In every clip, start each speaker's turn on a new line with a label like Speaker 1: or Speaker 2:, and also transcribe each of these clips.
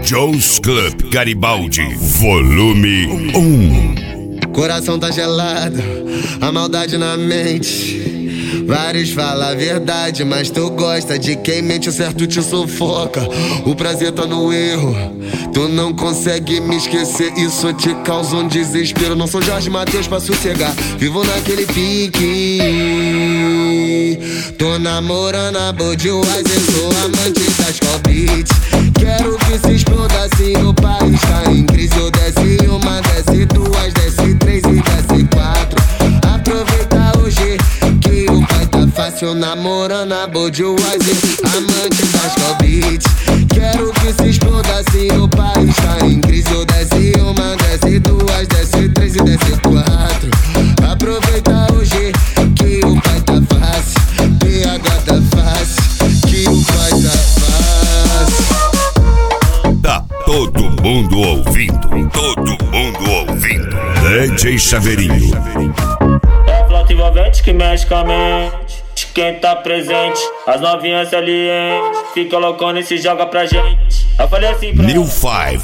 Speaker 1: Joe's Club Garibaldi, volume 1.
Speaker 2: Coração tá gelado, a maldade na mente. Vários falam a verdade, mas tu gosta de quem mente, o certo te sufoca. O prazer tá no erro, tu não consegue me esquecer. Isso te causa um desespero. Não sou Jorge Mateus pra sossegar, vivo naquele pique. Tô namorando a Budweiser, sou amante das Beats. Quero que se exploda assim, o país tá em crise. Eu desce uma, desce duas, desce três e desce quatro. Aproveita hoje que o pai tá fácil, namorando a Budweiser, amante das Beats. Quero que se exploda assim, o país tá em crise. Eu desce uma, desce duas, desce três e desce quatro. Aproveita hoje que o pai tá fácil, PH tá fácil, que o pai tá fácil.
Speaker 1: Tá todo mundo ouvindo, todo mundo ouvindo. DJ Chaveirinho.
Speaker 3: É flauta envolvente que mexe com a mente de quem tá presente. As novinhas salientes fica loucona e se joga pra gente. Eu falei assim pra
Speaker 1: New Five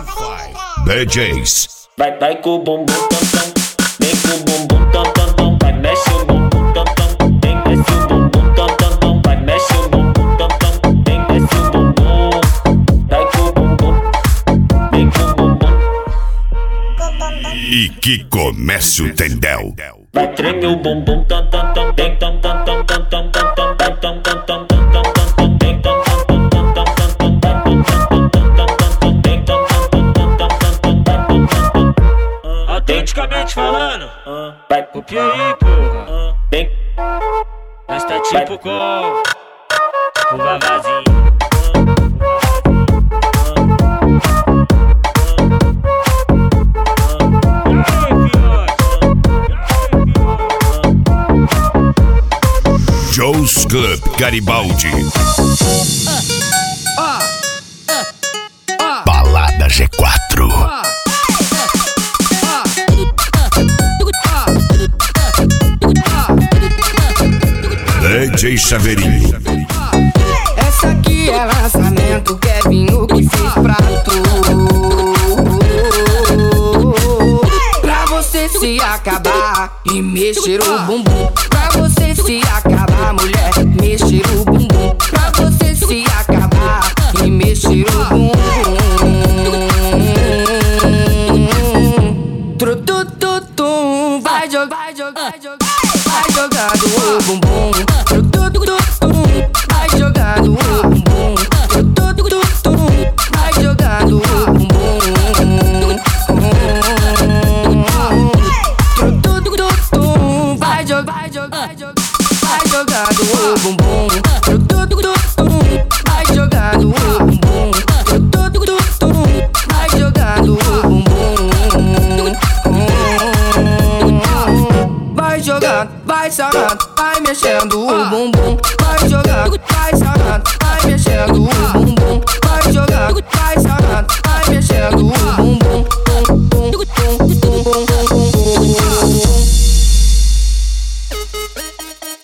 Speaker 1: DJs.
Speaker 3: Vai com o bumbum tam tam, vem com o bumbum tam tam tam. Vai mexe o bumbum tam tam, vem desce o bumbum tam tam tam. Vai mexe o bumbum tam tam, vem desce o bumbum. Vai com o bumbum, vem com o bumbum.
Speaker 1: E que comece o tendel.
Speaker 3: Vai tremer o bumbum tam tam tam, tem tam tam tam tam tam tam tam tam tam tam tam tam tam tam, tem tam tam tam tam tam tam tam tam tam. Autenticamente falando, vai pro Piauí, porra. Tem, nós tá tipo com o Vavazinho.
Speaker 1: Joe's Club Garibaldi. Balada G4. DJ Chaveirinho.
Speaker 4: Essa aqui é lançamento, Kevinho que fez pra tu. Pra você se acabar e mexer o bumbum. Pra você se acabar, mulher, mexer o bumbum. Pra você se acabar e mexer o bumbum. Trutututum, vai jogar, vai jogar, vai jogando o bumbum. Trutututum, vai jogando o bumbum. Trutututum, vai jogando o bumbum. Trutututum, vai jogar, vai jogando o bumbum. Trutututum, vai jogando o bumbum. Trutututum, vai jogando o bumbum. Vai jogando, vai sarrando, vai mexendo o bumbum.